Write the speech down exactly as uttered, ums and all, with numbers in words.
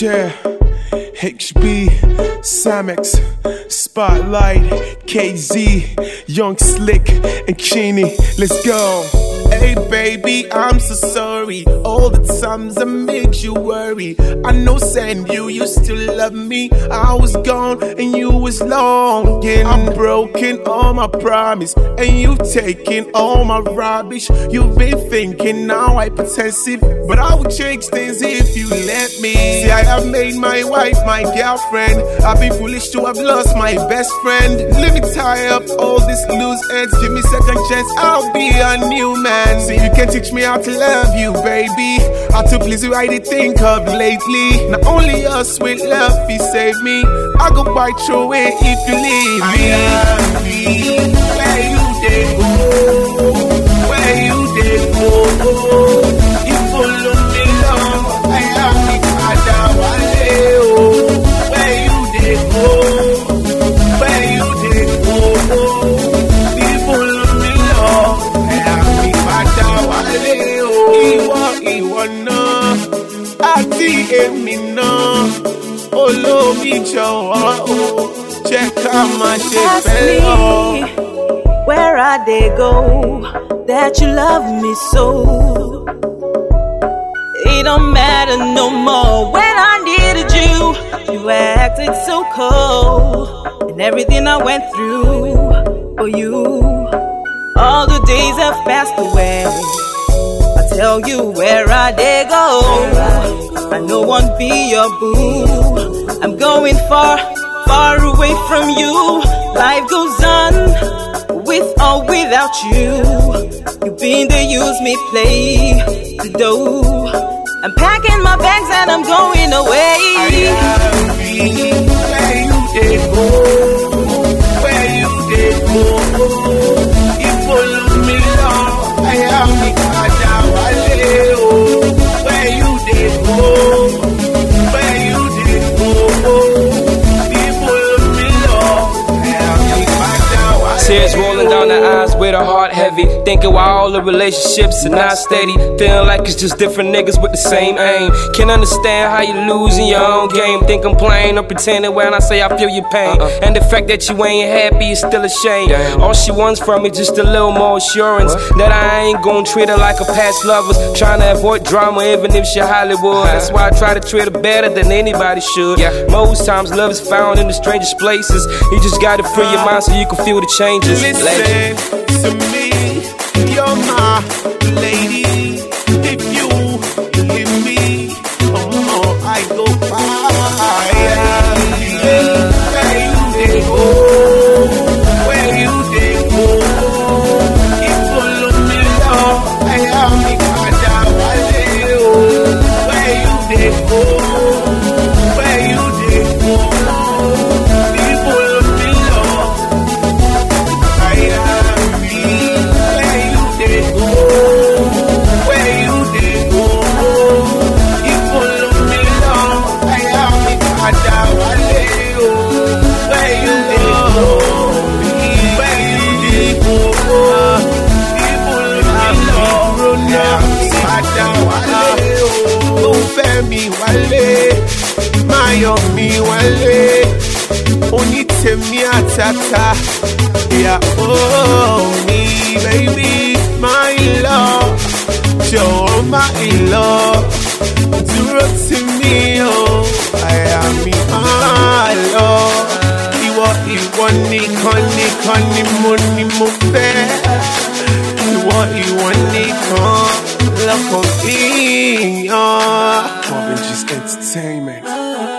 Yeah, H B, Samex, Spotlight, K Z, Young Slick, and Keeny. Let's go. Hey baby, I'm so sorry. All the times I made you worry. I know saying you used to love me. I was gone and you was longing. I'm broken all my promise, and you've taken all my rubbish. You've been thinking now I'm hypertensive, but I will change things if you let me. See, I have made my wife my girlfriend. I've been foolish to have lost my best friend. Let me tie up all these loose ends. Give me second chance, I'll be a new man. See, you can teach me how to love you, baby. How to please you, I did think of lately. Not only us with love, he saved me. I go bite your way if you leave me. I love me. Where you did go? Where you did go? You follow me long. I love me, Father, wale. Where you did go? Where you did go? You follow me long. I love me, Father, wale. Iwo, iwo na, ati emi na. Olómi jọ̀wọ́ o, jẹ́ ká má ṣe fẹ́ lọ. Ask me, where I they go, that you love me so. It don't matter no more. When I needed you, you acted so cold. And everything I went through for you, all the days have passed away. I tell you where I they go, I no one be your boo. I'm going far, far away from you. Life goes on, with or without you. You been the use me, play the dough. I'm packing my bags and I'm going away. I love me, where you did go, where you did go. You follow me long, I am me Kada Wale. Where you did go, where you did go. You follow me long, I am me Kada Wale. Tears rolling down the eyes with a heart heavy. Thinking why all the relationships are not steady. Feeling like it's just different niggas with the same aim. Can't understand how you losing your own game. Think I'm playing or pretending when I say I feel your pain. uh-uh. And the fact that you ain't happy is still a shame. Damn. All she wants from me just a little more assurance what? That I ain't gon' treat her like a past lovers. Trying to avoid drama even if she Hollywood. uh-huh. That's why I try to treat her better than anybody should. yeah. Most times love is found in the strangest places. You just gotta free your mind so you can feel the changes. Listen Legend. to me, you're my lady. If you leave me, oh, I go by. Where you dey go? Where you dey go? You follow me long, I am me Kada Wale. Where you dey go? Where you dey go? You follow me long, I am me. Where you dey go? Where you dey go? You follow me long, I am me Kada Wale. Where you dey go? Where you dey go? You follow me long, I am me Kada Wale. Ó fẹ́ mi wálé, máa yọ̀ mi wálé. Onítèmi àtàtà, ìyàwó mi, baby, my love, jọ̀wọ́ my love, dúró tì mí o, àyà mi máa lọ. Ìwọ ìwọ nìkan nìkan ni mo ní mo fẹ́. Ìwọ ìwọ nìkan lọ́kàn mi yàn. Marvin G's Entertainment.